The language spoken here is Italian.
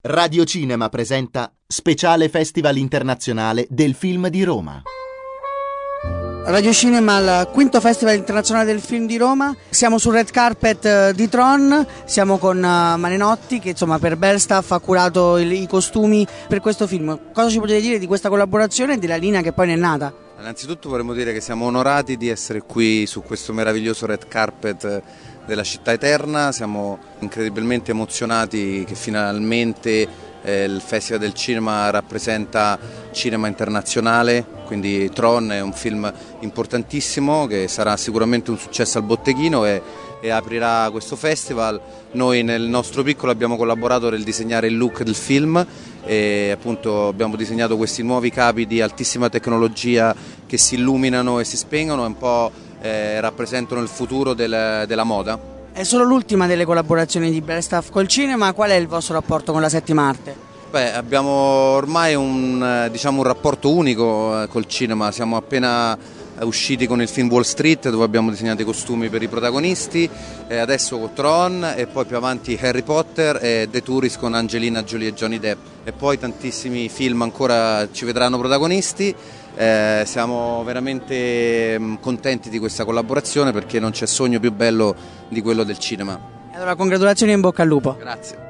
Radio Cinema presenta Speciale Festival Internazionale del Film di Roma. Radio Cinema al quinto Festival Internazionale del Film di Roma. Siamo sul red carpet di Tron, siamo con Malenotti che insomma per Belstaff ha curato i costumi per questo film. Cosa ci potete dire di questa collaborazione e della linea che poi ne è nata? Innanzitutto vorremmo dire che siamo onorati di essere qui su questo meraviglioso red carpet della città eterna, siamo incredibilmente emozionati che finalmente il Festival del Cinema rappresenta cinema internazionale, quindi Tron è un film importantissimo che sarà sicuramente un successo al botteghino e aprirà questo festival. Noi nel nostro piccolo abbiamo collaborato nel disegnare il look del film e appunto abbiamo disegnato questi nuovi capi di altissima tecnologia che si illuminano e si spengono e un po' rappresentano il futuro della moda. È solo l'ultima delle collaborazioni di Belstaff col cinema, qual è il vostro rapporto con la settima arte? Abbiamo ormai un rapporto unico col cinema, siamo appena usciti con il film Wall Street dove abbiamo disegnato i costumi per i protagonisti, adesso con Tron e poi più avanti Harry Potter e The Tourist con Angelina Jolie e Johnny Depp e poi tantissimi film ancora ci vedranno protagonisti. Siamo veramente contenti di questa collaborazione perché non c'è sogno più bello di quello del cinema. Allora congratulazioni e in bocca al lupo. Grazie.